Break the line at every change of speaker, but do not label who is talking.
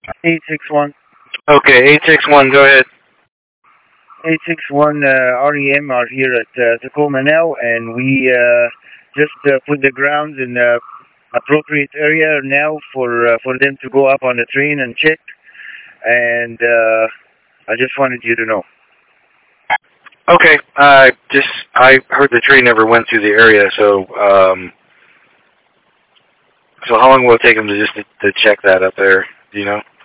861.
Okay, 861, go ahead.
861 REM are here at Tacoma now, and we just put the grounds in the appropriate area now for them to go up on the train and check. And I just wanted you to know.
Okay, I heard the train never went through the area, so how long will it take them to check that up there? Do you know?